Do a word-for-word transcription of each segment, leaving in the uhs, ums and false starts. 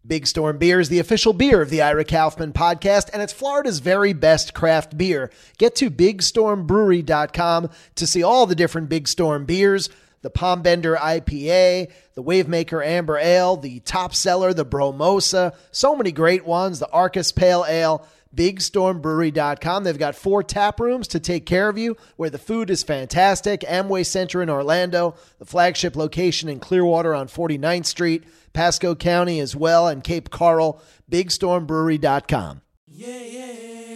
Big Storm Beer is the official beer of the Ira Kaufman podcast, and it's Florida's very best craft beer. Get to big storm brewery dot com to see all the different Big Storm beers, the Palm Bender I P A, the Wavemaker Amber Ale, the top seller, the Bromosa, so many great ones, the Arcus Pale Ale, big storm brewery dot com. They've got four tap rooms to take care of you where the food is fantastic. Amway Center in Orlando, the flagship location in Clearwater on forty-ninth Street, Pasco County as well, and Cape Coral, big storm brewery dot com. Yeah, yeah,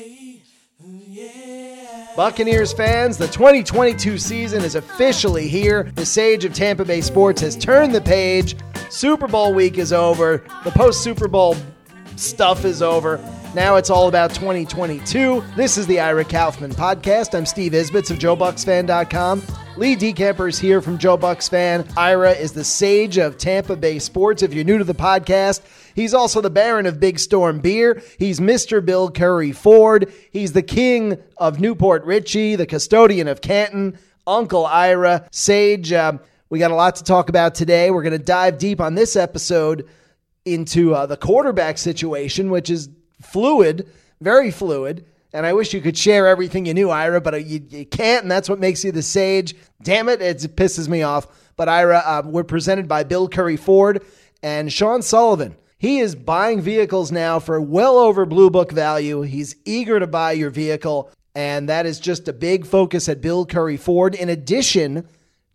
yeah. Buccaneers fans, the twenty twenty-two season is officially here. The Sage of Tampa Bay Sports has turned the page. Super Bowl week is over. The post-Super Bowl stuff is over. Now it's all about twenty twenty-two. This is the Ira Kaufman podcast. I'm Steve Isbitz of Joe Bucks Fan dot com. Lee DeCamper is here from Joe Bucks Fan. Ira is the sage of Tampa Bay sports. If you're new to the podcast, he's also the Baron of Big Storm Beer. He's Mister Bill Curry Ford. He's the king of Newport Richie, the custodian of Canton, Uncle Ira. Sage, uh, we got a lot to talk about today. We're going to dive deep on this episode into uh, the quarterback situation, which is fluid, very fluid. And I wish you could share everything you knew, Ira, but you, you can't, and that's what makes you the sage. Damn it, it pisses me off. But Ira, uh, we're presented by Bill Curry Ford and Sean Sullivan. He is buying vehicles now for well over Blue Book value. He's eager to buy your vehicle, and that is just a big focus at Bill Curry Ford, in addition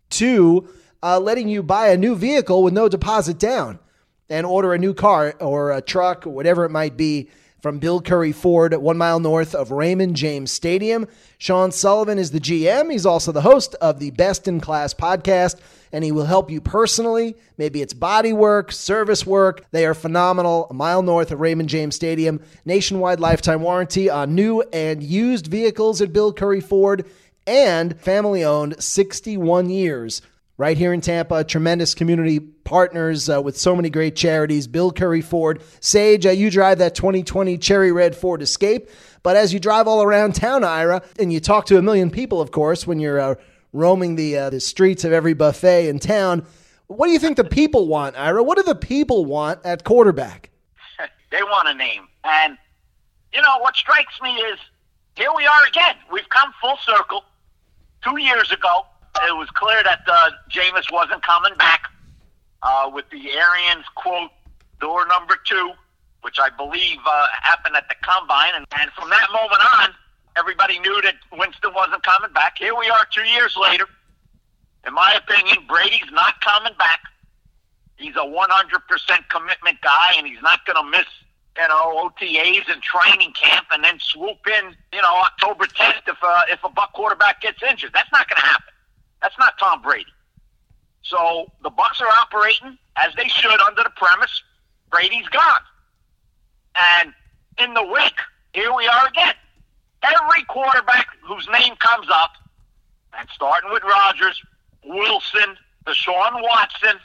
to uh, letting you buy a new vehicle with no deposit down and order a new car or a truck or whatever it might be from Bill Curry Ford, one mile north of Raymond James Stadium. Sean Sullivan is the G M. He's also the host of the Best in Class podcast, and he will help you personally. Maybe it's body work, service work. They are phenomenal. A mile north of Raymond James Stadium. Nationwide lifetime warranty on new and used vehicles at Bill Curry Ford, and family-owned, sixty-one years. Right here in Tampa, tremendous community partners uh, with so many great charities. Bill Curry Ford. Sage, uh, you drive that twenty twenty Cherry Red Ford Escape, but as you drive all around town, Ira, and you talk to a million people, of course, when you're uh, roaming the uh, the streets of every buffet in town, what do you think the people want, Ira? What do the people want at quarterback? They want a name. And, you know, what strikes me is, here we are again. We've come full circle. Two years ago, it was clear that uh, Jameis wasn't coming back uh, with the Arians, quote, door number two, which I believe uh, happened at the Combine. And, and from that moment on, everybody knew that Winston wasn't coming back. Here we are two years later. In my opinion, Brady's not coming back. He's a one hundred percent commitment guy, and he's not going to miss, you know, O T As and training camp and then swoop in, you know, October tenth if, uh, if a Buck quarterback gets injured. That's not going to happen. That's not Tom Brady. So the Bucs are operating as they should under the premise Brady's gone. And in the wake, here we are again. Every quarterback whose name comes up, and starting with Rodgers, Wilson, Deshaun Watson,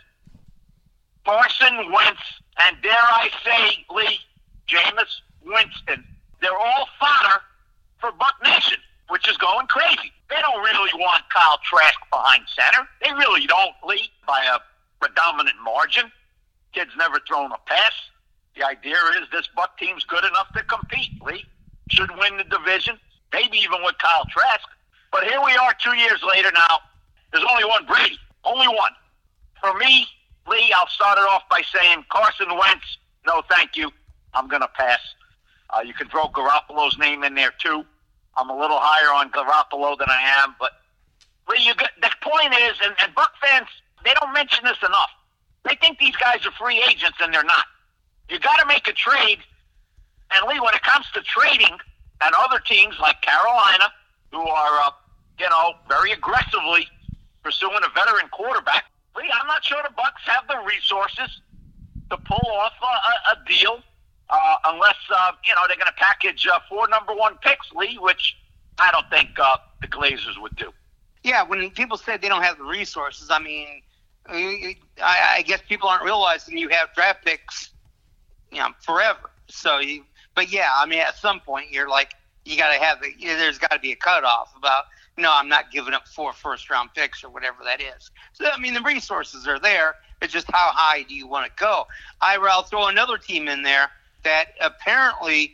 Carson Wentz, and dare I say, Lee, Jameis Winston, they're all fodder for Buck Nation, which is going crazy. They don't really want Kyle Trask behind center. They really don't, Lee, by a predominant margin. Kid's never thrown a pass. The idea is this Buck team's good enough to compete, Lee. Should win the division, maybe even with Kyle Trask. But here we are two years later now. There's only one Brady. Only one. For me, Lee, I'll start it off by saying Carson Wentz, no thank you. I'm going to pass. Uh, you can throw Garoppolo's name in there too. I'm a little higher on Garoppolo than I am, but Lee, you get, the point is, and, and Buck fans, they don't mention this enough. They think these guys are free agents, and they're not. You got to make a trade, and Lee, when it comes to trading, and other teams like Carolina, who are, uh, you know, very aggressively pursuing a veteran quarterback, Lee, I'm not sure the Bucs have the resources to pull off a, a, a deal. Uh, unless, uh, you know, they're going to package uh, four number one picks, Lee, which I don't think uh, the Glazers would do. Yeah, when people say they don't have the resources, I mean, I, I guess people aren't realizing you have draft picks, you know, forever. So, you, but yeah, I mean, at some point you're like, you got to have the, there's got to be a cutoff about, no, I'm not giving up four first round picks or whatever that is. So, I mean, the resources are there. It's just how high do you want to go? Ira, I'll throw another team in there that apparently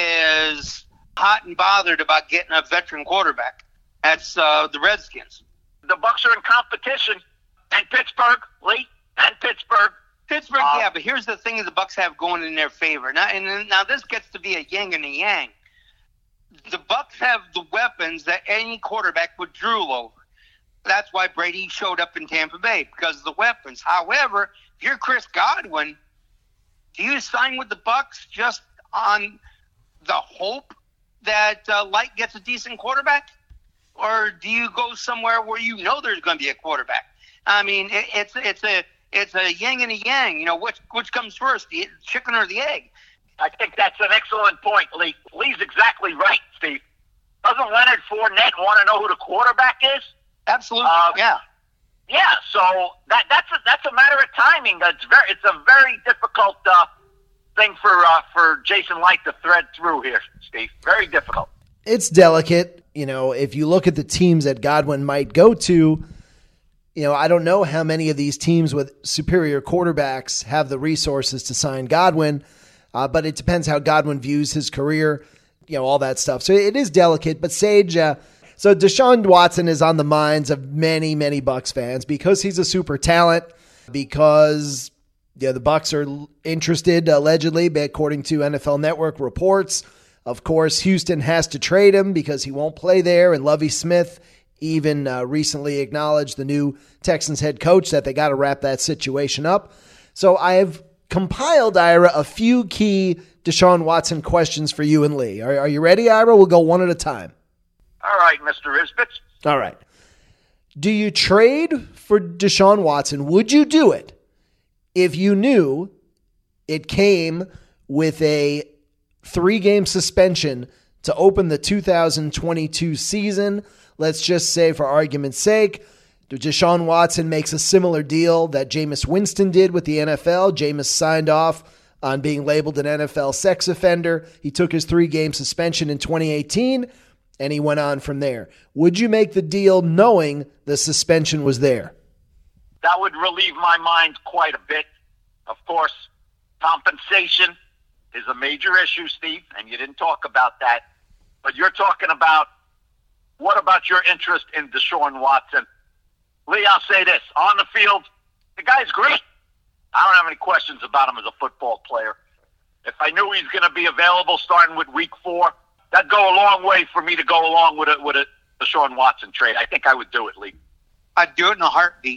is hot and bothered about getting a veteran quarterback. That's uh, the Redskins. The Bucs are in competition, and Pittsburgh, Lee, and Pittsburgh. Pittsburgh, uh, yeah, but here's the thing the Bucs have going in their favor. Now, and now this gets to be a yin and a yang. The Bucs have the weapons that any quarterback would drool over. That's why Brady showed up in Tampa Bay, because of the weapons. However, if you're Chris Godwin, do you sign with the Bucs just on the hope that uh, Light gets a decent quarterback? Or do you go somewhere where you know there's going to be a quarterback? I mean, it, it's it's a it's a yin and a yang. You know, which which comes first, the chicken or the egg? I think that's an excellent point, Lee. Lee's exactly right, Steve. Doesn't Leonard Fournette want to know who the quarterback is? Absolutely, uh, yeah. Yeah, so that that's a, that's a matter of timing. It's very it's a very difficult uh, thing for uh, for Jason Light to thread through here, Steve. Very difficult. It's delicate. You know, if you look at the teams that Godwin might go to, you know, I don't know how many of these teams with superior quarterbacks have the resources to sign Godwin, uh, but it depends how Godwin views his career, you know, all that stuff. So it is delicate, but Sage, uh, so Deshaun Watson is on the minds of many, many Bucs fans because he's a super talent, because yeah, the Bucs are interested, allegedly, according to N F L Network reports. Of course, Houston has to trade him because he won't play there, and Lovie Smith even uh, recently acknowledged, the new Texans head coach, that they got to wrap that situation up. So I have compiled, Ira, a few key Deshaun Watson questions for you and Lee. Are, are you ready, Ira? We'll go one at a time. All right, Mister Isbitz. All right. Do you trade for Deshaun Watson? Would you do it if you knew it came with a three-game suspension to open the two thousand twenty-two season? Let's just say, for argument's sake, Deshaun Watson makes a similar deal that Jameis Winston did with the N F L. Jameis signed off on being labeled an N F L sex offender. He took his three-game suspension in twenty eighteen, and he went on from there. Would you make the deal knowing the suspension was there? That would relieve my mind quite a bit. Of course, compensation is a major issue, Steve, and you didn't talk about that. But you're talking about, what about your interest in Deshaun Watson? Lee, I'll say this. On the field, the guy's great. I don't have any questions about him as a football player. If I knew he's going to be available starting with week four, that'd go a long way for me to go along with a, with a Deshaun Watson trade. I think I would do it, Lee. I'd do it in a heartbeat.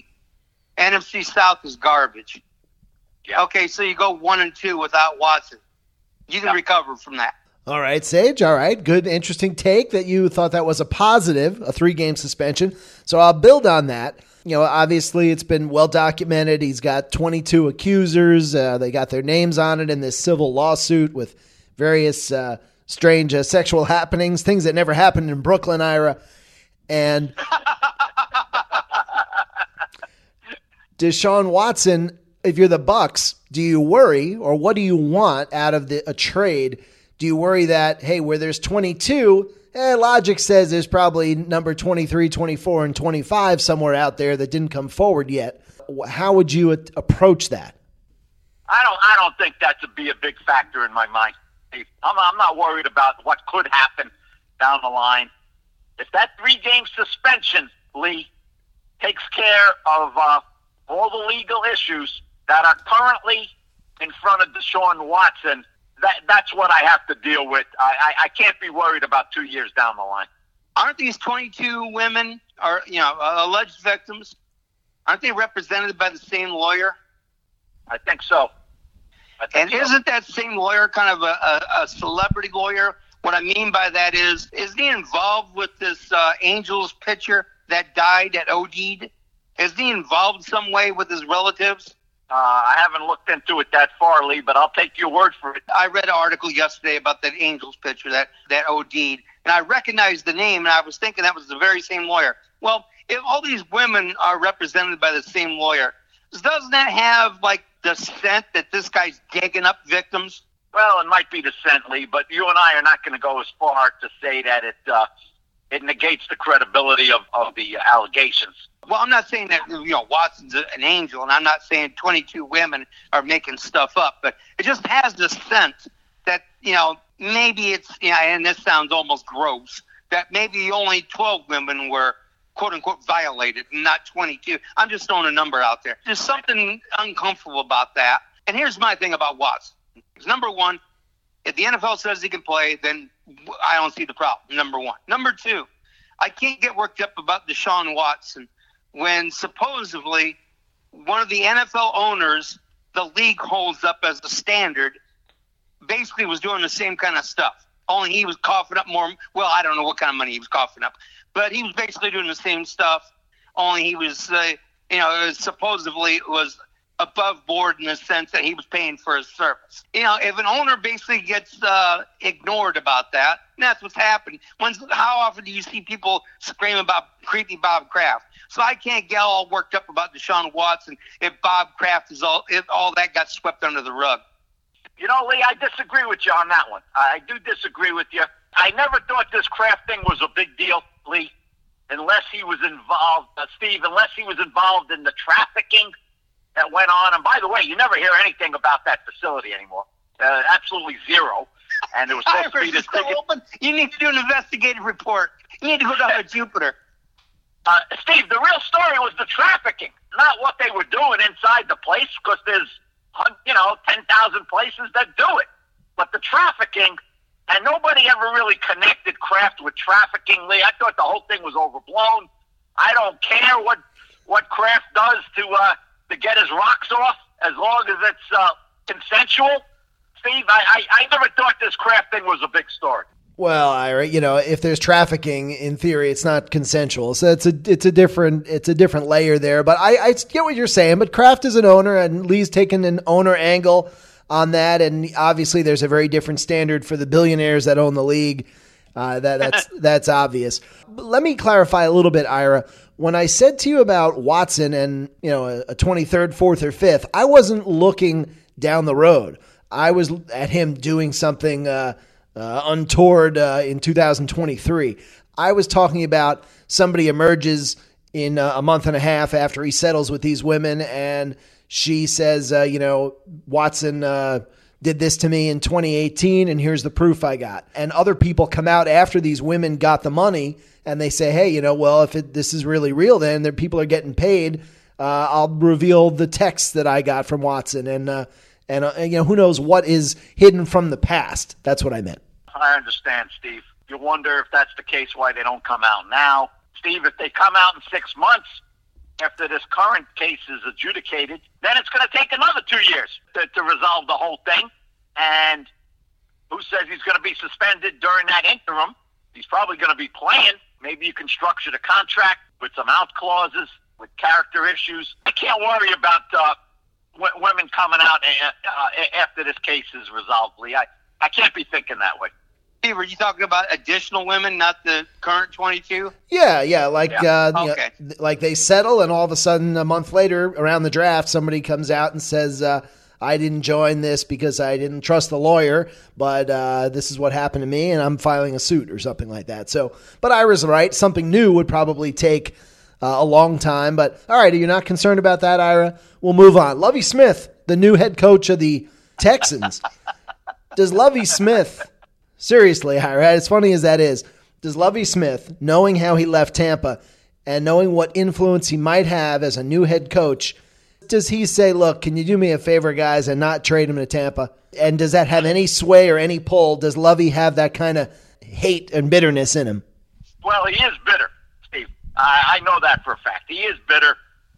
N F C South is garbage. Yeah. Okay, so you go one and two without Watson. You can Yeah. recover from that. All right, Sage. All right. Good, interesting take that you thought that was a positive, a three-game suspension. So I'll build on that. You know, obviously it's been well documented. He's got twenty-two accusers. Uh, they got their names on it in this civil lawsuit with various uh, strange uh, sexual happenings, things that never happened in Brooklyn, Ira. And Deshaun Watson, if you're the Bucs, do you worry, or what do you want out of the, a trade? Do you worry that, hey, where there's twenty-two, eh, logic says there's probably number twenty-three, twenty-four, and twenty-five somewhere out there that didn't come forward yet? How would you a- approach that? I don't. I don't think that to be a big factor in my mind, Steve. I'm, I'm not worried about what could happen down the line. If that three-game suspension, Lee, takes care of uh, all the legal issues that are currently in front of Deshaun Watson, that that's what I have to deal with. I, I, I can't be worried about two years down the line. Aren't these twenty-two women, or you know, uh, alleged victims? Aren't they represented by the same lawyer? I think so. I think And so. isn't that same lawyer kind of a, a, a celebrity lawyer? What I mean by that is, isn't he involved with this uh, Angels pitcher that died, that OD'd? Is he involved some way with his relatives? Uh, I haven't looked into it that far, Lee, but I'll take your word for it. I read an article yesterday about that Angels pitcher that, that OD'd, and I recognized the name, and I was thinking that was the very same lawyer. Well, if all these women are represented by the same lawyer, doesn't that have, like, the scent that this guy's digging up victims? Well, it might be the scent, Lee, but you and I are not going to go as far to say that it uh, it negates the credibility of, of the allegations. Well, I'm not saying that, you know, Watson's an angel, and I'm not saying twenty-two women are making stuff up, but it just has this sense that, you know, maybe it's, you know, and this sounds almost gross, that maybe only twelve women were, quote unquote, violated, and not twenty-two. I'm just throwing a number out there. There's something uncomfortable about that. And here's my thing about Watson. Number one, if the N F L says he can play, then I don't see the problem, number one. Number two, I can't get worked up about Deshaun Watson when supposedly one of the N F L owners the league holds up as a standard basically was doing the same kind of stuff. Only he was coughing up more. Well, I don't know what kind of money he was coughing up, but he was basically doing the same stuff. Only he was, uh, you know, it was supposedly was above board in the sense that he was paying for his service. You know, if an owner basically gets uh, ignored about that, that's what's happening. When's, how often do you see people scream about creepy Bob Kraft? So I can't get all worked up about Deshaun Watson if Bob Kraft is all, if all that got swept under the rug. You know, Lee, I disagree with you on that one. I do disagree with you. I never thought this Kraft thing was a big deal, Lee, unless he was involved, uh, Steve, unless he was involved in the trafficking that went on. And by the way, you never hear anything about that facility anymore. Uh, absolutely zero. And it was supposed to be this big. Open. You need to do an investigative report. You need to go down to Jupiter. Uh, Steve, the real story was the trafficking, not what they were doing inside the place, because there's, you know, ten thousand places that do it. But the trafficking, and nobody ever really connected Kraft with trafficking, Lee. I thought the whole thing was overblown. I don't care what what Kraft does to uh, to get his rocks off, as long as it's uh, consensual. Steve, I, I, I never thought this Kraft thing was a big story. Well, Ira, you know, if there's trafficking, in theory, it's not consensual. So it's a it's a different it's a different layer there. But I, I get what you're saying. But Kraft is an owner, and Lee's taken an owner angle on that. And obviously, there's a very different standard for the billionaires that own the league. Uh, that that's that's obvious. But let me clarify a little bit, Ira. When I said to you about Watson and, you know, a, a twenty-third, fourth, or fifth, I wasn't looking down the road. I was at him doing something uh, uh, untoward uh, in two thousand twenty-three. I was talking about somebody emerges in uh, a month and a half after he settles with these women, and she says, uh, you know, Watson uh, did this to me in twenty eighteen, and here's the proof I got. And other people come out after these women got the money, and they say, hey, you know, well, if it, this is really real, then the people are getting paid. Uh, I'll reveal the texts that I got from Watson, and uh, and, uh, and you know, who knows what is hidden from the past. That's what I meant. I understand, Steve. You wonder if that's the case, why they don't come out now. Steve, if they come out in six months after this current case is adjudicated, then it's going to take another two years to, to resolve the whole thing. And who says he's going to be suspended during that interim? He's probably going to be playing. Maybe you can structure the contract with some out clauses, with character issues. I can't worry about uh, w- women coming out uh, after this case is resolved, Lee. I, I can't be thinking that way. Steve, were you talking about additional women, not the current twenty-two? Yeah, yeah, like Yeah. Uh, you Okay. know, like they settle, and all of a sudden, a month later, around the draft, somebody comes out and says, uh, "I didn't join this because I didn't trust the lawyer, but uh, this is what happened to me, and I'm filing a suit," or something like that. So, but Ira's right. Something new would probably take uh, a long time. But all right, are you not concerned about that, Ira? We'll move on. Lovie Smith, the new head coach of the Texans. Does Lovie Smith? Seriously, Ira, as funny as that is, does Lovie Smith, knowing how he left Tampa and knowing what influence he might have as a new head coach, does he say, look, can you do me a favor, guys, and not trade him to Tampa? And does that have any sway or any pull? Does Lovie have that kind of hate and bitterness in him? Well, he is bitter, Steve. I, I know that for a fact. He is bitter,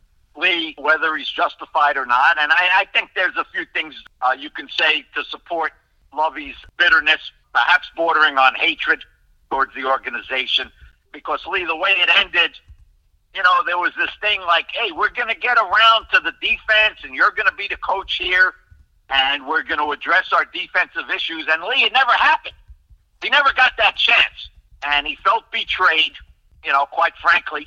Lee, whether he's justified or not. And I, I think there's a few things uh, you can say to support Lovie's bitterness, perhaps bordering on hatred towards the organization. Because, Lee, the way it ended, you know, there was this thing like, hey, we're going to get around to the defense, and you're going to be the coach here, and we're going to address our defensive issues. And, Lee, it never happened. He never got that chance. And he felt betrayed, you know, quite frankly,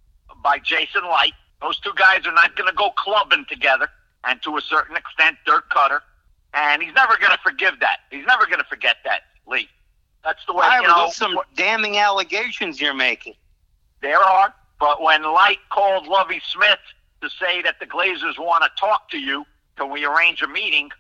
by Jason Light. Those two guys are not going to go clubbing together, and to a certain extent, Dirk Cutter. And he's never going to forgive that. He's never going to forget that, Lee. That's the way, I you know. Some damning allegations you're making. There are. But when Light called Lovie Smith to say that the Glazers want to talk to you, can we arrange a meeting?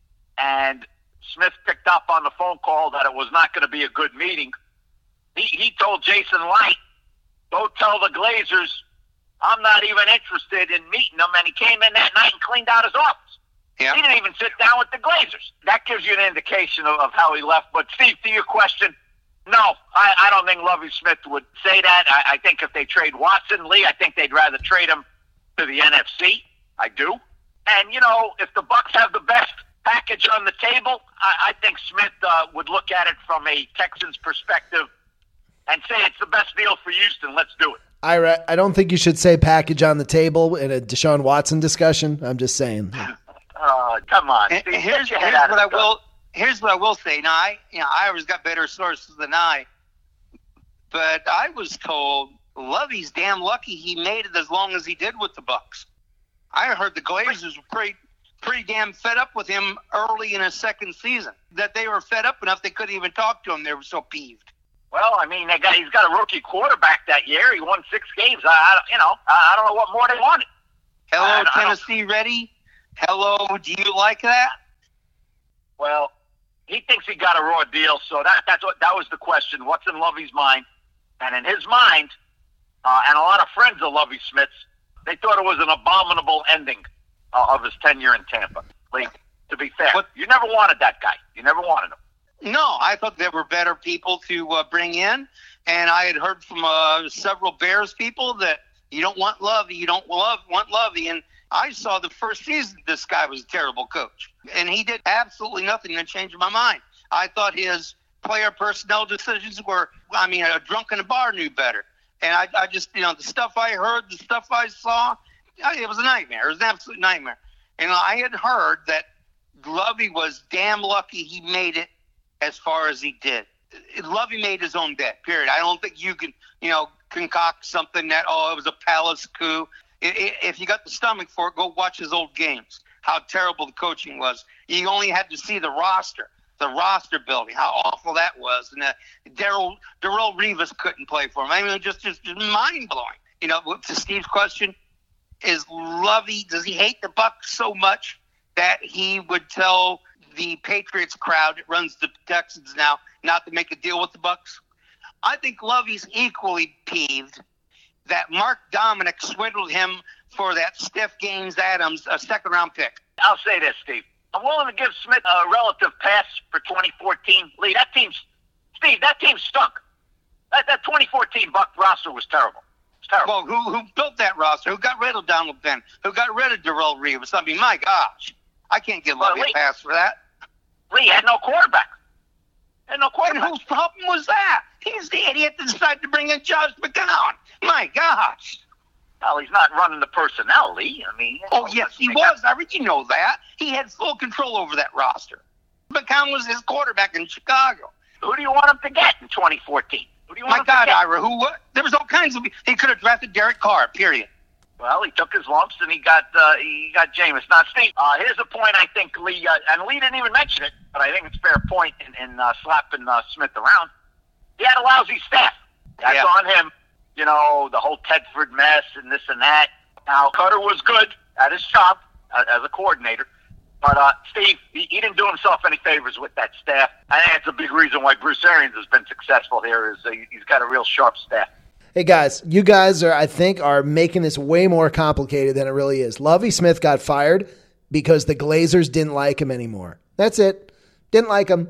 And Smith picked up on the phone call that it was not going to be a good meeting. He, he told Jason Light, go tell the Glazers I'm not even interested in meeting them. And he came in that night and cleaned out his office. Yep. He didn't even sit down with the Glazers. That gives you an indication of, of how he left. But, Steve, to your question, no, I, I don't think Lovie Smith would say that. I, I think if they trade Watson, Lee, I think they'd rather trade him to the N F C. I do. And, you know, if the Bucs have the best package on the table, I, I think Smith uh, would look at it from a Texans perspective and say it's the best deal for Houston. Let's do it. Ira, I don't think you should say package on the table in a Deshaun Watson discussion. I'm just saying. Uh, come on. Steve, here's here's what I will here's what I will say. Now, I you know Ira's got better sources than I, but I was told Lovey's damn lucky he made it as long as he did with the Bucs. I heard the Glazers were pretty pretty damn fed up with him early in his second season. That they were fed up enough they couldn't even talk to him. They were so peeved. Well, I mean, they got he's got a rookie quarterback that year. He won six games. I, I you know I, I don't know what more they wanted. Hello, I, I Tennessee, ready? Hello, do you like that? Well, he thinks he got a raw deal, so that that's what that was the question. What's in Lovey's mind? And in his mind, uh, and a lot of friends of Lovie Smith's, they thought it was an abominable ending uh, of his tenure in Tampa. Like, to be fair, but, you never wanted that guy. You never wanted him. No, I thought there were better people to uh, bring in, and I had heard from uh, several Bears people that you don't want Lovey, you don't love want Lovey, and I saw the first season this guy was a terrible coach, and he did absolutely nothing to change my mind. I thought his player personnel decisions were, I mean, a drunk in a bar knew better. And I, I just, you know, the stuff I heard, the stuff I saw, it was a nightmare. It was an absolute nightmare. And I had heard that Lovey was damn lucky he made it as far as he did. Lovey made his own bet, period. I don't think you can, you know, concoct something that, oh, it was a palace coup. If you got the stomach for it, go watch his old games, how terrible the coaching was. You only had to see the roster, the roster building, how awful that was. And uh, Darrell Darrell Revis couldn't play for him. I mean, just, just, just mind-blowing. You know, to Steve's question, is Lovey, does he hate the Bucs so much that he would tell the Patriots crowd that runs the Texans now not to make a deal with the Bucs? I think Lovey's equally peeved that Mark Dominic swindled him for that Steph Gaines Adams a second-round pick. I'll say this, Steve. I'm willing to give Smith a relative pass for twenty fourteen. Lee, that team's Steve, that team stunk. That, that twenty fourteen Buck roster was terrible. It's terrible. Well, who who built that roster? Who got rid of Donald Ben? Who got rid of Darrell Revis? I mean, my gosh. I can't give Lovey well, a pass for that. Lee had no quarterback. Had no quarterback. And whose problem was that? He's the idiot that decided to bring in Josh McCown. My gosh. Well, he's not running the personnel, Lee. I mean, oh, yes, he was. I already know that. He had full control over that roster. McCown was his quarterback in Chicago. Who do you want him to get in twenty fourteen? Who do you want My him God, to get? Ira, who? There was all kinds of. He could have drafted Derek Carr. Period. Well, he took his lumps and he got uh, he got Jameis. Now, Steve, uh, here's a point I think Lee uh, and Lee didn't even mention it, but I think it's a fair point in, in uh, slapping uh, Smith around. He had a lousy staff. That's yeah. on him. You know, the whole Tedford mess and this and that. Now, Cutter was good at his job uh, as a coordinator. But, uh, Steve, he, he didn't do himself any favors with that staff. I think that's a big reason why Bruce Arians has been successful here is uh, he's got a real sharp staff. Hey, guys, you guys are, I think, are making this way more complicated than it really is. Lovie Smith got fired because the Glazers didn't like him anymore. That's it. Didn't like him.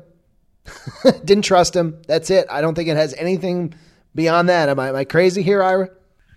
Didn't trust him. That's it. I don't think it has anything beyond that. Am I, am I crazy here, Ira?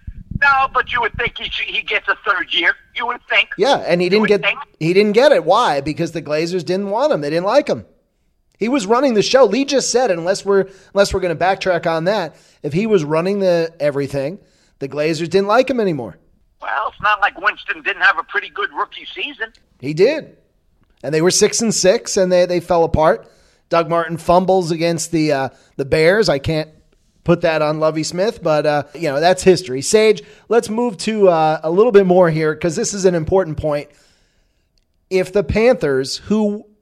No, but you would think he should, he gets a third year. You would think. Yeah, and he didn't get think. he didn't get it. Why? Because the Glazers didn't want him. They didn't like him. He was running the show. Lee just said, unless we're unless we're going to backtrack on that, if he was running the everything, the Glazers didn't like him anymore. Well, it's not like Winston didn't have a pretty good rookie season. He did, and they were six and six, and they they fell apart. Doug Martin fumbles against the uh, the Bears. I can't put that on Lovie Smith, but uh, you know that's history. Sage, let's move to uh, a little bit more here because this is an important point. If the Panthers, who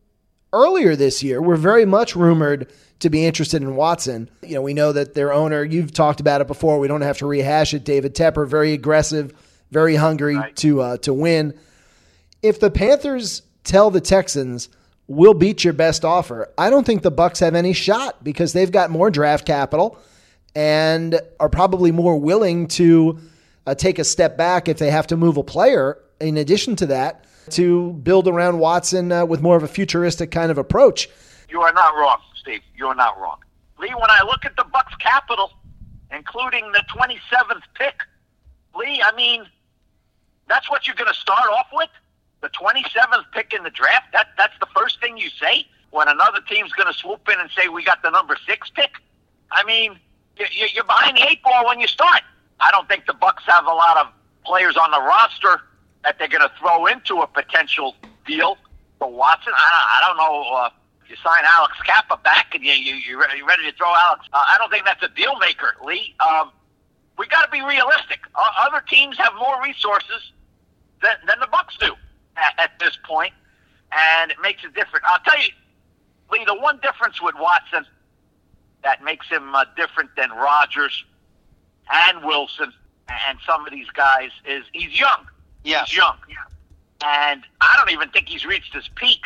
earlier this year were very much rumored to be interested in Watson. You know, we know that their owner, you've talked about it before, we don't have to rehash it, David Tepper, very aggressive, very hungry right. to uh, to win. If the Panthers tell the Texans, we'll beat your best offer, I don't think the Bucs have any shot because they've got more draft capital and are probably more willing to uh, take a step back if they have to move a player in addition to that to build around Watson uh, with more of a futuristic kind of approach. You are not wrong, Steve. You are not wrong. Lee, when I look at the Bucs capital, including the twenty-seventh pick, Lee, I mean, that's what you're going to start off with? The twenty-seventh pick in the draft? That That's the first thing you say when another team's going to swoop in and say, we got the number six pick? I mean, you're behind the eight ball when you start. I don't think the Bucs have a lot of players on the roster that they're going to throw into a potential deal for Watson. I, I don't know. Uh, you sign Alex Kappa back and you, you, you're ready to throw Alex. Uh, I don't think that's a deal maker, Lee. Um, we got to be realistic. Uh, other teams have more resources than, than the Bucs do at, at this point, and it makes it different. I'll tell you, Lee, the one difference with Watson that makes him uh, different than Rodgers and Wilson and some of these guys is he's young. Yeah. He's young. Yeah. And I don't even think he's reached his peak.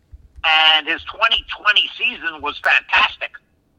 And his twenty twenty season was fantastic.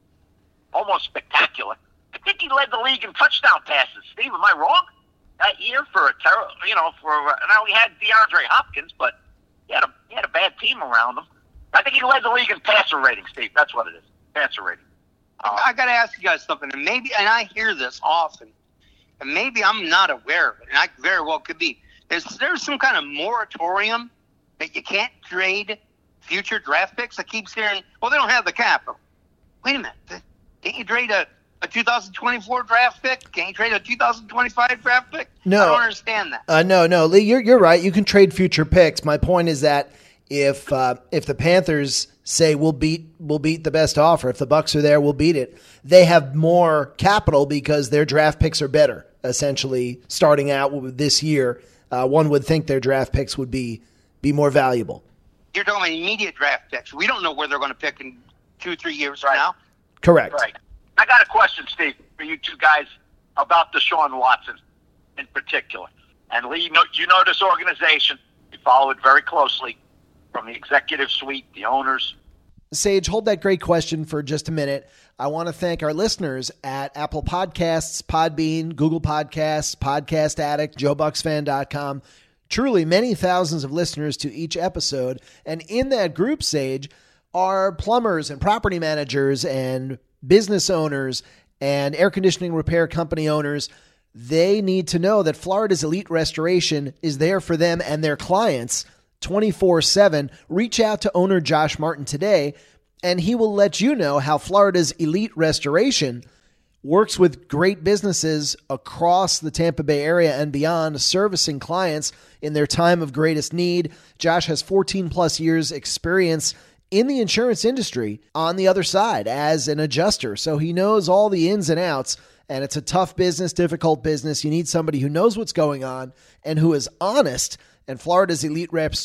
Almost spectacular. I think he led the league in touchdown passes. Steve, am I wrong? That year for a terrible, you know, for now he had DeAndre Hopkins, but he had a he had a bad team around him. I think he led the league in passer rating, Steve. That's what it is. Passer rating. Um, I got to ask you guys something, and maybe, and I hear this often, and maybe I'm not aware of it, and I very well could be. Is there some kind of moratorium that you can't trade future draft picks? I keep hearing, well, they don't have the capital. Wait a minute. Can't you trade a, a two thousand twenty-four draft pick? Can't you trade a two thousand twenty-five draft pick? No. I don't understand that. Uh, no, no, Lee, you're, you're right. You can trade future picks. My point is that if uh, if the Panthers say we'll beat we'll beat the best offer, if the Bucs are there, we'll beat it, they have more capital because their draft picks are better, essentially, starting out this year. Uh, one would think their draft picks would be be more valuable. You're talking about immediate draft picks. We don't know where they're going to pick in two, three years right. from now. Correct. Right. I got a question, Steve, for you two guys about Deshaun Watson in particular. And Lee, you know, you know this organization. You follow it very closely from the executive suite, the owners. Sage, hold that great question for just a minute. I want to thank our listeners at Apple Podcasts, Podbean, Google Podcasts, Podcast Addict, Joe Bucks Fan dot com. Truly many thousands of listeners to each episode. And in that group, Sage, are plumbers and property managers and business owners and air conditioning repair company owners. They need to know that Florida's Elite Restoration is there for them and their clients twenty-four seven. Reach out to owner Josh Martin today, and he will let you know how Florida's Elite Restoration works with great businesses across the Tampa Bay area and beyond, servicing clients in their time of greatest need. Josh has fourteen plus years experience in the insurance industry on the other side as an adjuster, so he knows all the ins and outs, and it's a tough business, difficult business. You need somebody who knows what's going on and who is honest. And Florida's Elite Reps,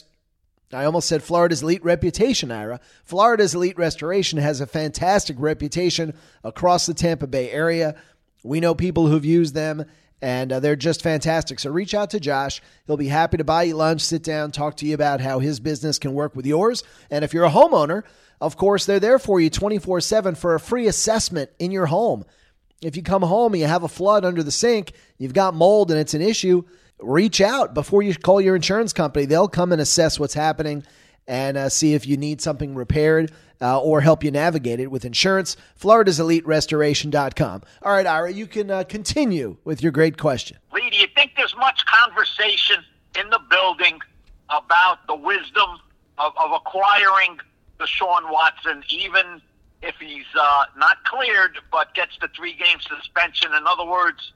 I almost said Florida's Elite Reputation, Ira. Florida's Elite Restoration has a fantastic reputation across the Tampa Bay area. We know people who've used them, and uh, they're just fantastic. So reach out to Josh. He'll be happy to buy you lunch, sit down, talk to you about how his business can work with yours. And if you're a homeowner, of course, they're there for you twenty-four seven for a free assessment in your home. If you come home and you have a flood under the sink, you've got mold and it's an issue, reach out before you call your insurance company. They'll come and assess what's happening and uh, see if you need something repaired uh, or help you navigate it with insurance. Florida's Elite Restoration dot com. All right, Ira, you can uh, continue with your great question. Lee, do you think there's much conversation in the building about the wisdom of, of acquiring Deshaun Watson, even if he's uh, not cleared but gets the three-game suspension? In other words,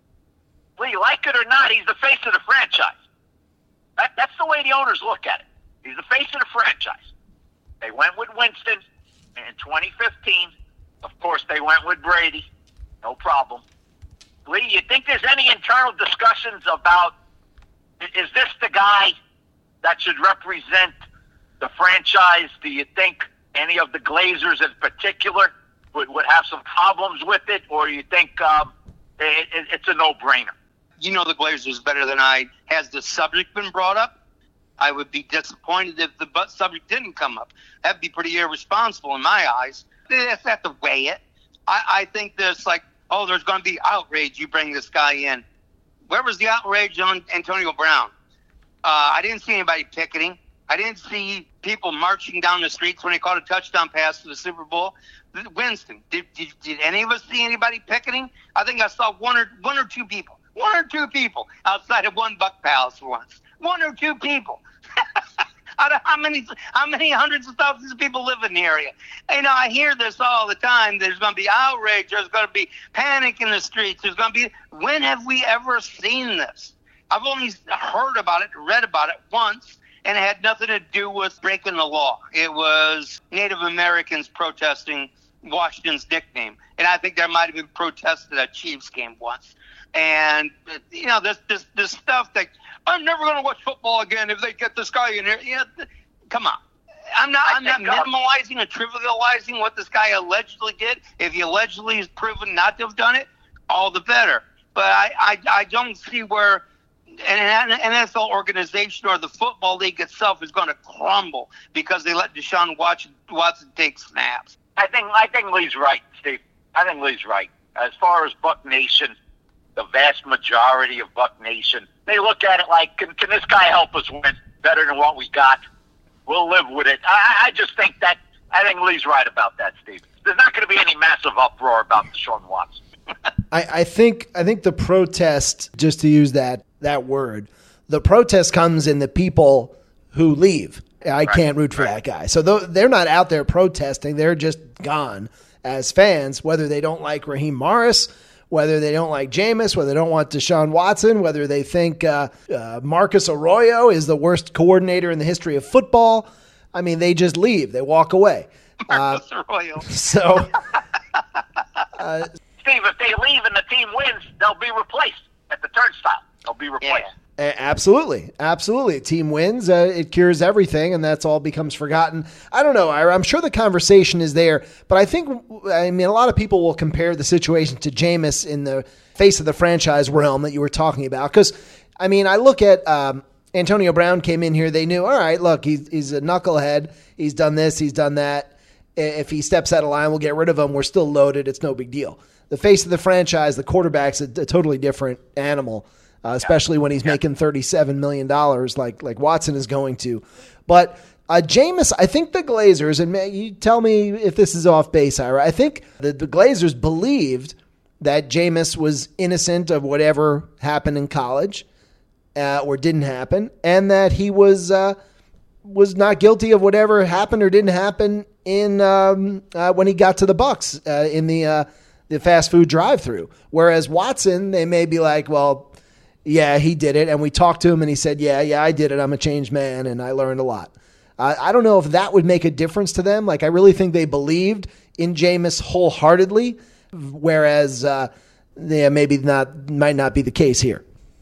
Lee, like it or not, he's the face of the franchise. That, that's the way the owners look at it. He's the face of the franchise. They went with Winston in twenty fifteen. Of course, they went with Brady. No problem. Lee, you think there's any internal discussions about, is this the guy that should represent the franchise? Do you think any of the Glazers in particular would, would have some problems with it, or you think um, it, it, it's a no-brainer? You know the Glazers better than I. Has the subject been brought up? I would be disappointed if the subject didn't come up. That'd be pretty irresponsible in my eyes. They just have to weigh it. I, I think there's like, oh, there's going to be outrage. You bring this guy in. Where was the outrage on Antonio Brown? Uh, I didn't see anybody picketing. I didn't see people marching down the streets when he caught a touchdown pass to the Super Bowl. Winston, did, did, did any of us see anybody picketing? I think I saw one or one or two people. One or two people outside of one Buck Palace once. One or two people. Out of how many, how many hundreds of thousands of people live in the area? You know, I hear this all the time. There's going to be outrage. There's going to be panic in the streets. There's going to be. When have we ever seen this? I've only heard about it, read about it once, and it had nothing to do with breaking the law. It was Native Americans protesting Washington's nickname, and I think there might have been protests at a Chiefs game once. And you know, this this this stuff that I'm never going to watch football again if they get this guy in here. Yeah, come on. I'm not. I'm not minimalizing or trivializing what this guy allegedly did. If he allegedly is proven not to have done it, all the better. But I I, I don't see where an N F L organization or the football league itself is going to crumble because they let Deshaun Watson Watson take snaps. I think I think Lee's right, Steve. I think Lee's right. As far as Buck Nation, the vast majority of Buck Nation, they look at it like, can, can this guy help us win better than what we got? We'll live with it. I, I just think that, I think Lee's right about that, Steve. There's not going to be any massive uproar about Deshaun Watson. I, I think I think the protest, just to use that that word, the protest comes in the people who leave. I right. can't root for right. that guy. So they're not out there protesting. They're just gone as fans, whether they don't like Raheem Morris, whether they don't like Jameis, whether they don't want Deshaun Watson, whether they think uh, uh, Marcus Arroyo is the worst coordinator in the history of football. I mean, they just leave. They walk away. Marcus uh, Arroyo. So, uh, Steve, if they leave and the team wins, they'll be replaced at the turnstile. They'll be replaced. Yeah. Absolutely. Absolutely. Team wins. Uh, it cures everything, and that's all becomes forgotten. I don't know, Ira. I'm sure the conversation is there, but I think, I mean, a lot of people will compare the situation to Jameis in the face of the franchise realm that you were talking about. Because, I mean, I look at um, Antonio Brown came in here. They knew, all right, look, he's, he's a knucklehead. He's done this. He's done that. If he steps out of line, we'll get rid of him. We're still loaded. It's no big deal. The face of the franchise, the quarterback's a, a totally different animal. Uh, especially when he's yeah. making thirty-seven million dollars like like Watson is going to. But uh, Jameis, I think the Glazers, and you tell me if this is off base, Ira, I think the, the Glazers believed that Jameis was innocent of whatever happened in college uh, or didn't happen, and that he was uh, was not guilty of whatever happened or didn't happen in um, uh, when he got to the Bucs uh, in the uh, the fast food drive-through. Whereas Watson, they may be like, well, yeah, he did it, and we talked to him, and he said, yeah, yeah, I did it. I'm a changed man, and I learned a lot. Uh, I don't know if that would make a difference to them. Like, I really think they believed in Jameis wholeheartedly, whereas uh, yeah, maybe not might not be the case here.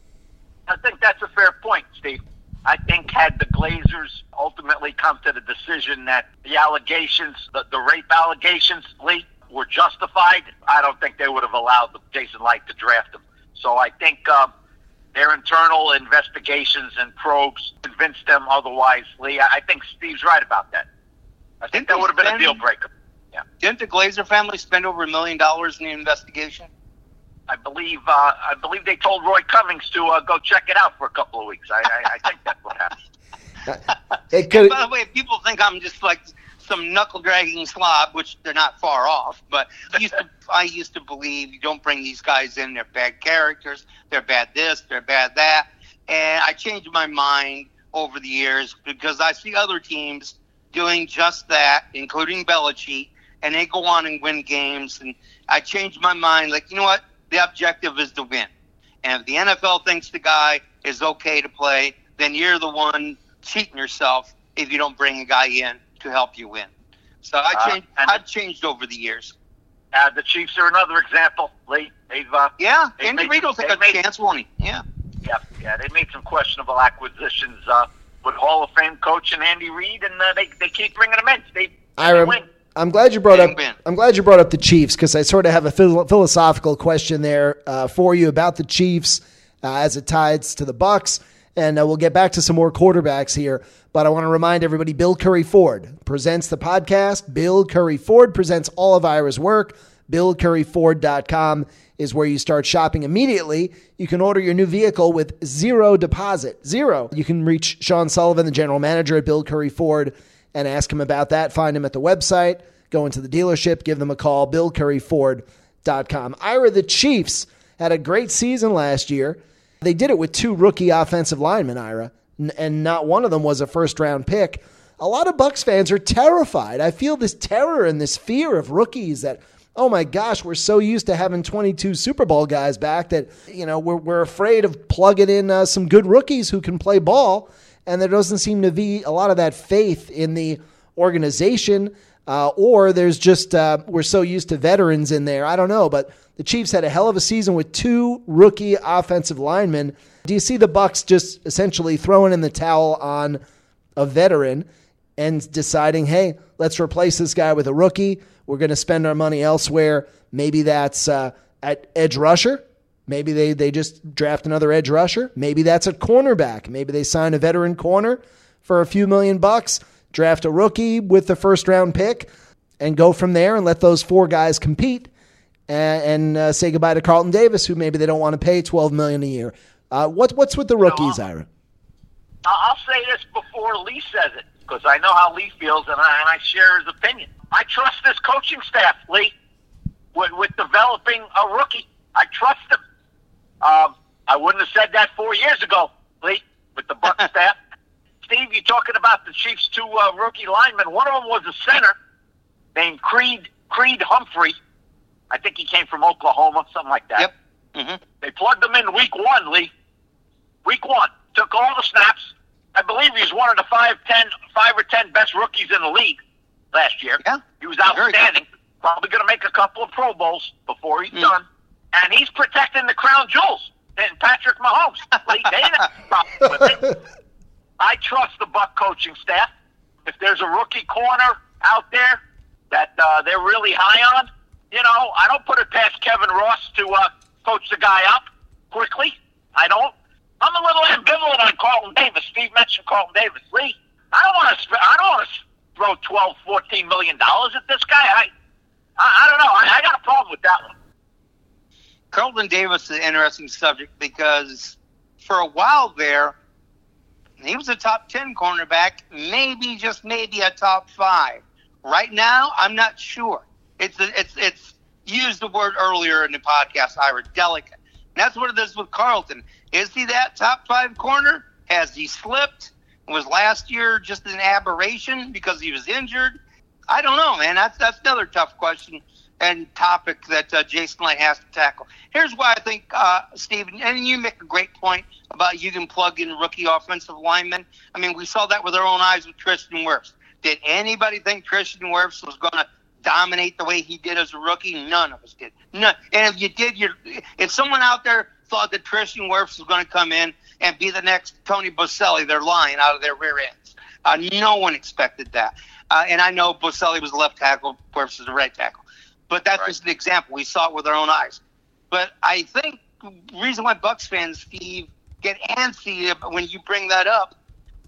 I think that's a fair point, Steve. I think had the Glazers ultimately come to the decision that the allegations, the, the rape allegations, Lee, were justified, I don't think they would have allowed Jason Licht to draft him. So I think um, their internal investigations and probes convinced them otherwise. Lee, I think Steve's right about that. I think that would have been a deal breaker. Yeah. Didn't the Glazer family spend over a million dollars in the investigation? I believe uh, I believe they told Roy Cummings to uh, go check it out for a couple of weeks. I, I, I think that's what happened. It could. By the way, people think I'm just like some knuckle-dragging slob, which they're not far off. But I used, to, I used to believe you don't bring these guys in. They're bad characters. They're bad this. They're bad that. And I changed my mind over the years because I see other teams doing just that, including Belichick, and they go on and win games. And I changed my mind. Like, you know what? The objective is to win. And if the N F L thinks the guy is okay to play, then you're the one cheating yourself if you don't bring a guy in to help you win. So I changed. Uh, I've changed over the years. Uh, the Chiefs are another example. Lee, they've uh, yeah, Andy Reid will take a made, chance, won't he? Yeah, yeah, yeah. They made some questionable acquisitions uh, with Hall of Fame coach and Andy Reid, and uh, they they keep bringing them in. They, I they rem- win. I'm glad you brought up. Been. I'm glad you brought up the Chiefs because I sort of have a phil- philosophical question there uh, for you about the Chiefs uh, as it ties to the Bucs, and uh, we'll get back to some more quarterbacks here. But I want to remind everybody: Bill Curry Ford presents the podcast. Bill Curry Ford presents all of Ira's work. Bill Curry Ford dot com is where you start shopping immediately. You can order your new vehicle with zero deposit, zero. You can reach Sean Sullivan, the general manager at Bill Curry Ford, and ask him about that. Find him at the website, go into the dealership, give them a call, Bill Curry Ford dot com. Ira, the Chiefs had a great season last year. They did it with two rookie offensive linemen, Ira, and not one of them was a first-round pick. A lot of Bucs fans are terrified. I feel this terror and this fear of rookies that, oh my gosh, we're so used to having twenty-two Super Bowl guys back that, you know, we're, we're afraid of plugging in uh, some good rookies who can play ball. And there doesn't seem to be a lot of that faith in the organization, uh, or there's just, uh, we're so used to veterans in there. I don't know, but the Chiefs had a hell of a season with two rookie offensive linemen. Do you see the Bucs just essentially throwing in the towel on a veteran and deciding, hey, let's replace this guy with a rookie. We're going to spend our money elsewhere. Maybe that's uh, at edge rusher. Maybe they, they just draft another edge rusher. Maybe that's a cornerback. Maybe they sign a veteran corner for a few million bucks, draft a rookie with the first round pick, and go from there and let those four guys compete and, and uh, say goodbye to Carlton Davis, who maybe they don't want to pay twelve million dollars a year. Uh, what, what's with the rookies, no, Ira? I'll say this before Lee says it, because I know how Lee feels, and I, and I share his opinion. I trust this coaching staff, Lee, with, with developing a rookie. I trust them. Um, I wouldn't have said that four years ago, Lee, with the Bucs staff. Steve, you're talking about the Chiefs' two uh, rookie linemen. One of them was a center named Creed Creed Humphrey. I think he came from Oklahoma, something like that. Yep. Mm-hmm. They plugged him in week one, Lee. Week one. Took all the snaps. I believe he was one of the five, ten, five or ten best rookies in the league last year. Yeah. He was outstanding. Probably going to make a couple of Pro Bowls before he's mm. done. And he's protecting the crown jewels and Patrick Mahomes. Lee, they didn't have a problem with it. I trust the Buck coaching staff. If there's a rookie corner out there that uh, they're really high on, you know, I don't put it past Kevin Ross to uh, coach the guy up quickly. I don't. I'm a little ambivalent on Carlton Davis. Steve mentioned Carlton Davis. Lee, I don't want to. I don't want to throw twelve, fourteen million dollars at this guy. I, I, I don't know. I, I got a problem with that one. Carlton Davis is an interesting subject because for a while there, he was a top ten cornerback, maybe just maybe a top five. Right now, I'm not sure. It's it's it's used the word earlier in the podcast, Ira, delicate. And that's what it is with Carlton. Is he that top five corner? Has he slipped? Was last year just an aberration because he was injured? I don't know, man. That's that's another tough question and topic that uh, Jason Light has to tackle. Here's why I think, uh, Stephen, and you make a great point about you can plug in rookie offensive linemen. I mean, we saw that with our own eyes with Tristan Wirfs. Did anybody think Tristan Wirfs was going to dominate the way he did as a rookie? None of us did. None. And if you did, you're, if someone out there thought that Tristan Wirfs was going to come in and be the next Tony Boselli, they're lying out of their rear ends. Uh, no one expected that. Uh, and I know Boselli was a left tackle, Wirfs was a right tackle. But that's right. Just an example. We saw it with our own eyes. But I think the reason why Bucs fans, Steve, get antsy when you bring that up,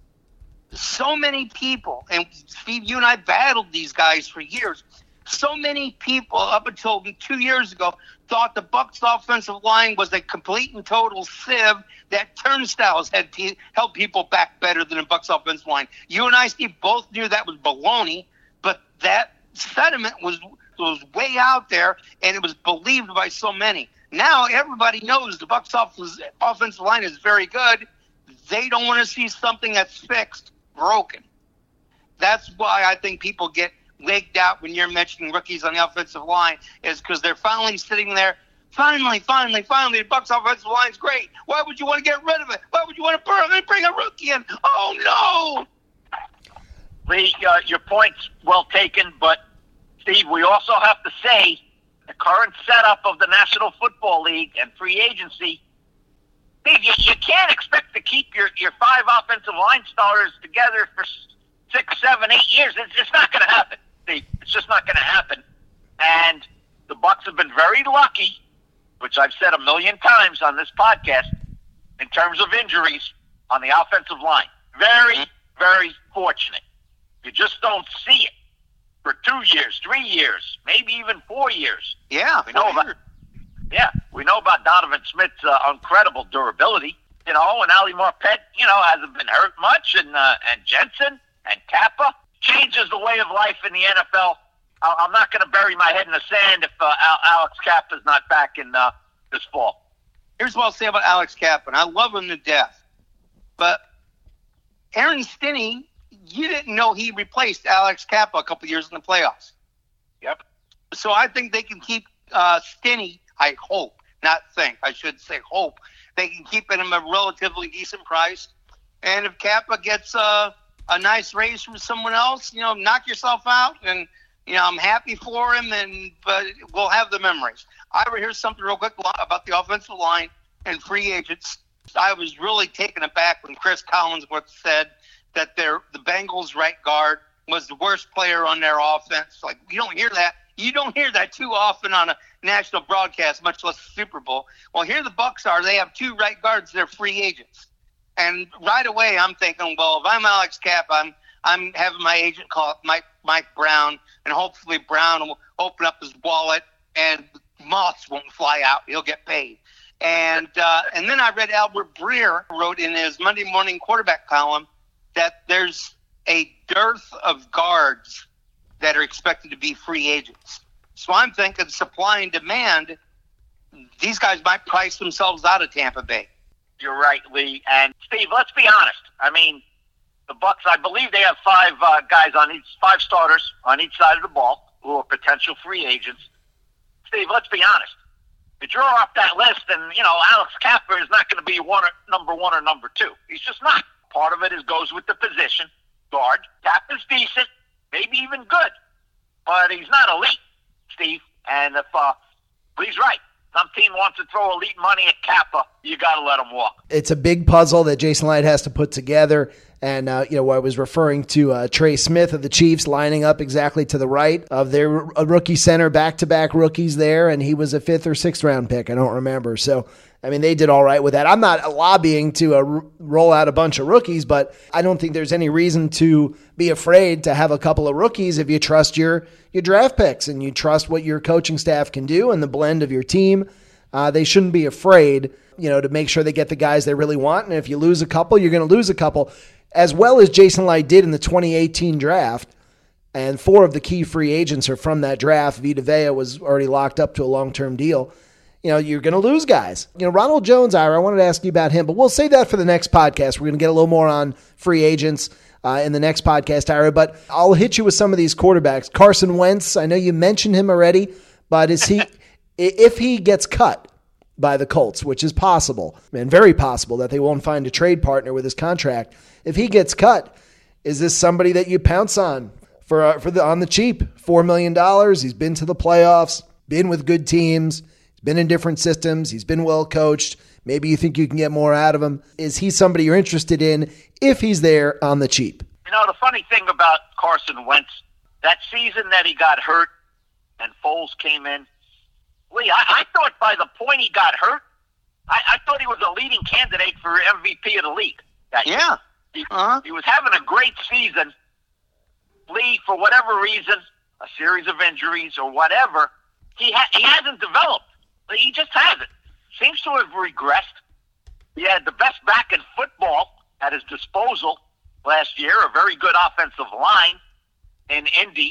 so many people, and Steve, you and I battled these guys for years, so many people up until two years ago thought the Bucs offensive line was a complete and total sieve, that turnstiles had pe- held people back better than the Bucs offensive line. You and I, Steve, both knew that was baloney, but that sentiment was was way out there, and it was believed by so many. Now everybody knows the Bucs offensive line is very good. They don't want to see something that's fixed, broken. That's why I think people get wigged out when you're mentioning rookies on the offensive line, is because they're finally sitting there. Finally, finally, finally, the Bucs offensive line is great. Why would you want to get rid of it? Why would you want to bring a rookie in? Oh, no! Lee, uh, your point's well taken, but Steve, we also have to say the current setup of the National Football League and free agency, Steve, you, you can't expect to keep your, your five offensive line starters together for six, seven, eight years. It's, it's not going to happen, Steve. It's just not going to happen. And the Bucs have been very lucky, which I've said a million times on this podcast, in terms of injuries on the offensive line. Very, very fortunate. You just don't see it for two years, three years, maybe even four years. Yeah, we know about. Yeah, we know about Donovan Smith's uh, incredible durability. You know, and Ali Marpet, you know, hasn't been hurt much, and uh, and Jensen and Kappa changes the way of life in the N F L. I'm not going to bury my head in the sand if uh, Alex Kappa's not back in uh, this fall. Here's what I'll say about Alex Kappa, and I love him to death. But Aaron Stinney, you didn't know he replaced Alex Kappa a couple years in the playoffs. Yep. So I think they can keep uh, Stinney, I hope, not think, I should say hope, they can keep him at a relatively decent price. And if Kappa gets uh, a nice raise from someone else, you know, knock yourself out, and, you know, I'm happy for him, and but we'll have the memories. I ever hear something real quick about the offensive line and free agents. I was really taken aback when Chris Collinsworth said that their the Bengals' right guard was the worst player on their offense. Like, you don't hear that. You don't hear that too often on a national broadcast, much less the Super Bowl. Well, here the Bucs are. They have two right guards. They're free agents. And right away, I'm thinking, well, if I'm Alex Kappa, I'm I'm having my agent call up Mike Mike Brown, and hopefully Brown will open up his wallet and moths won't fly out. He'll get paid. And uh, and then I read Albert Breer wrote in his Monday morning quarterback column that there's a dearth of guards that are expected to be free agents. So I'm thinking supply and demand, these guys might price themselves out of Tampa Bay. You're right, Lee. And Steve, let's be honest. I mean, the Bucs, I believe they have five uh, guys on each, five starters on each side of the ball who are potential free agents. Steve, let's be honest. You draw up that list, and, you know, Alex Kappa is not going to be one or, number one or number two. He's just not. Part of it is goes with the position. Guard. Kappa's decent, maybe even good, but he's not elite, Steve. And if uh, Lee's right, some team wants to throw elite money at Kappa, you got to let him walk. It's a big puzzle that Jason Light has to put together. And, uh, you know, I was referring to uh, Trey Smith of the Chiefs lining up exactly to the right of their rookie center, back-to-back rookies there, and he was a fifth or sixth round pick. I don't remember. So, I mean, they did all right with that. I'm not lobbying to uh, r- roll out a bunch of rookies, but I don't think there's any reason to be afraid to have a couple of rookies if you trust your, your draft picks and you trust what your coaching staff can do and the blend of your team. Uh, they shouldn't be afraid, you know, to make sure they get the guys they really want. And if you lose a couple, you're going to lose a couple. As well as Jason Light did in the twenty eighteen draft, and four of the key free agents are from that draft. Vita Vea was already locked up to a long-term deal. You know, you're going to lose guys. You know, Ronald Jones, Ira, I wanted to ask you about him, but we'll save that for the next podcast. We're going to get a little more on free agents uh, in the next podcast, Ira, but I'll hit you with some of these quarterbacks. Carson Wentz, I know you mentioned him already, but is he, if he gets cut by the Colts, which is possible, and very possible that they won't find a trade partner with his contract, if he gets cut, is this somebody that you pounce on for uh, for the on the cheap? four million dollars. He's been to the playoffs, been with good teams, he's been in different systems, he's been well coached. Maybe you think you can get more out of him. Is he somebody you're interested in if he's there on the cheap? You know, the funny thing about Carson Wentz, that season that he got hurt and Foles came in, Lee, I, I thought by the point he got hurt, I, I thought he was a leading candidate for M V P of the league. That year. Yeah. He, uh-huh. he was having a great season. Lee, for whatever reason, a series of injuries or whatever, he ha- he hasn't developed. He just hasn't. Seems to have regressed. He had the best back in football at his disposal last year, a very good offensive line in Indy,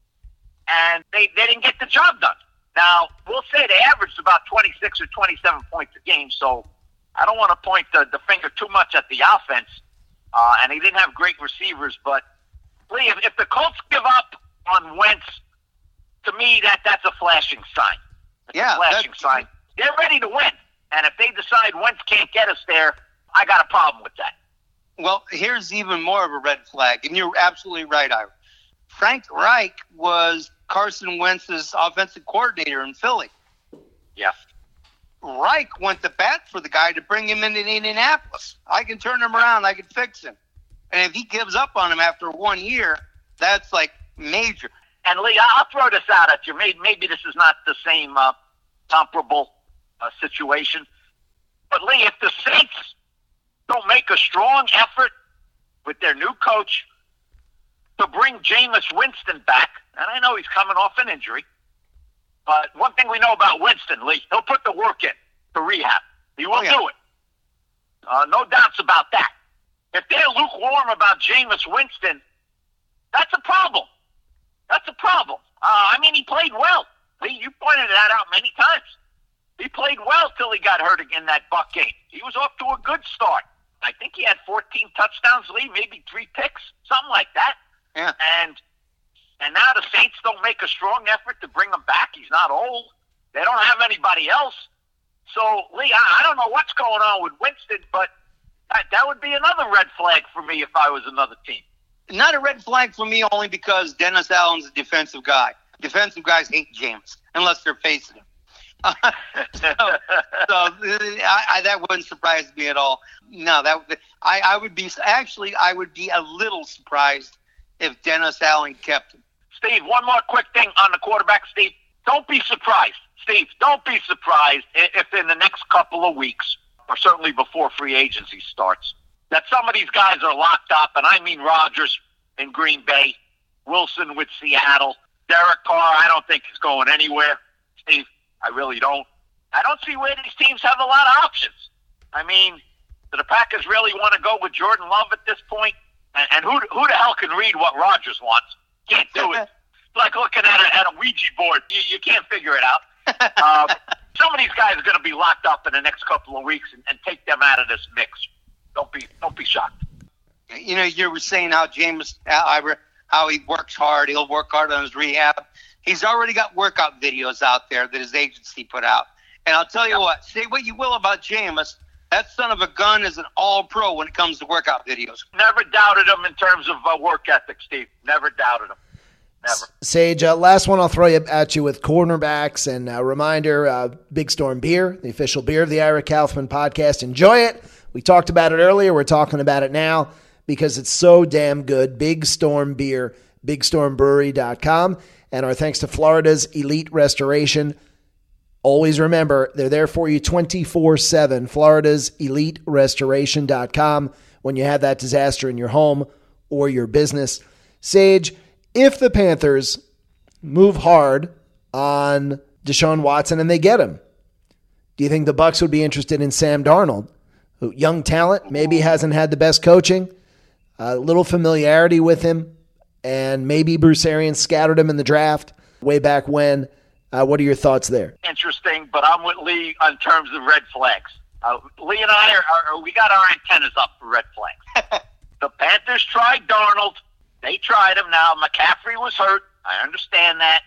and they, they didn't get the job done. Now, we'll say they averaged about twenty-six or twenty-seven points a game, so I don't want to point the, the finger too much at the offense. Uh, and he didn't have great receivers, but Lee, if, if the Colts give up on Wentz, to me that that's a flashing sign. It's yeah, a flashing sign. They're ready to win, and if they decide Wentz can't get us there, I got a problem with that. Well, here's even more of a red flag, and you're absolutely right, Ira. Frank Reich was Carson Wentz's offensive coordinator in Philly. Yeah. Reich went to bat for the guy to bring him into Indianapolis. I can turn him around. I can fix him. And if he gives up on him after one year, that's like major. And Lee, I'll throw this out at you. Maybe, maybe this is not the same uh, comparable uh, situation. But Lee, if the Saints don't make a strong effort with their new coach to bring Jameis Winston back, and I know he's coming off an injury, but one thing we know about Winston, Lee, he'll put the work in to rehab. He will oh, yeah. do it. Uh, no doubts about that. If they're lukewarm about Jameis Winston, that's a problem. That's a problem. Uh, I mean, he played well. Lee, you pointed that out many times. He played well till he got hurt in that Buck game. He was off to a good start. I think he had fourteen touchdowns, Lee, maybe three picks, something like that. Yeah. And and now the Saints don't make a strong effort to bring him back. He's not old. They don't have anybody else. So, Lee, I, I don't know what's going on with Winston, but that, that would be another red flag for me if I was another team. Not a red flag for me only because Dennis Allen's a defensive guy. Defensive guys hate James unless they're facing him. so so I, I, that wouldn't surprise me at all. No, that I, I would be actually I would be a little surprised if Dennis Allen kept him. Steve, one more quick thing on the quarterback, Steve. Don't be surprised, Steve. Don't be surprised if in the next couple of weeks, or certainly before free agency starts, that some of these guys are locked up, and I mean Rodgers in Green Bay, Wilson with Seattle, Derek Carr. I don't think he's going anywhere, Steve. I really don't. I don't see where these teams have a lot of options. I mean, do the Packers really want to go with Jordan Love at this point? And, and who who the hell can read what Rodgers wants? Can't do it. It's like looking at a, at a Ouija board. You, you can't figure it out. Uh, some of these guys are going to be locked up in the next couple of weeks, and, and take them out of this mix. Don't be don't be shocked. You know, you were saying how James, how he works hard. He'll work hard on his rehab. He's already got workout videos out there that his agency put out. And I'll tell you what, say what you will about Jameis, that son of a gun is an all-pro when it comes to workout videos. Never doubted him in terms of uh, work ethic, Steve. Never doubted him. Never. Sage, uh, last one I'll throw you at you with cornerbacks. And a reminder, uh, Big Storm Beer, the official beer of the Ira Kaufman podcast. Enjoy it. We talked about it earlier. We're talking about it now because it's so damn good. Big Storm Beer, big storm brewery dot com. And our thanks to Florida's Elite Restoration. Always remember, they're there for you twenty-four seven. Florida's Elite Restoration dot com when you have that disaster in your home or your business. Sage, if the Panthers move hard on Deshaun Watson and they get him, do you think the Bucs would be interested in Sam Darnold? Who, young talent, maybe hasn't had the best coaching, a little familiarity with him, and maybe Bruce Arians scouted him in the draft way back when. Uh, what are your thoughts there? Interesting, but I'm with Lee in terms of red flags. Uh, Lee and I, are, are we got our antennas up for red flags. The Panthers tried Darnold. They tried him. Now, McCaffrey was hurt. I understand that.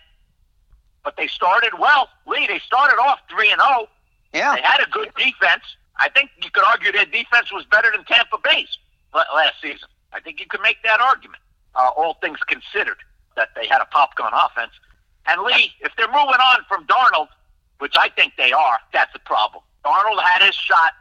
But they started well. Lee, they started off three and oh. Yeah. They had a good defense. I think you could argue their defense was better than Tampa Bay's last season. I think you could make that argument, uh, all things considered, that they had a pop-gun offense. And, Lee, if they're moving on from Darnold, which I think they are, that's a problem. Darnold had his shot.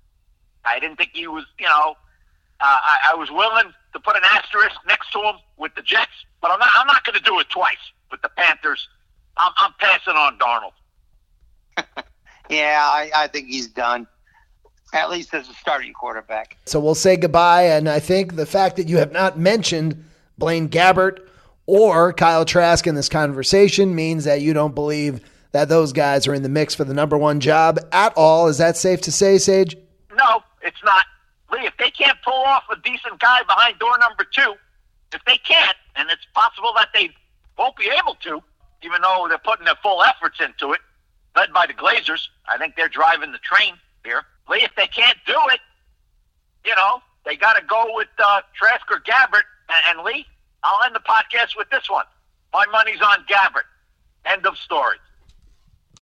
I didn't think he was, you know, uh, I, I was willing to put an asterisk next to him with the Jets, but I'm not, I'm not going to do it twice with the Panthers. I'm, I'm passing on Darnold. Yeah, I, I think he's done, at least as a starting quarterback. So we'll say goodbye, and I think the fact that you have not mentioned Blaine Gabbert or Kyle Trask in this conversation means that you don't believe that those guys are in the mix for the number one job at all. Is that safe to say, Sage? No, it's not. Lee, if they can't pull off a decent guy behind door number two, if they can't, and it's possible that they won't be able to, even though they're putting their full efforts into it, led by the Glazers, I think they're driving the train here. Lee, if they can't do it, you know, they got to go with uh, Trask or Gabbert. And, and Lee, I'll end the podcast with this one. My money's on Gabbert. End of story.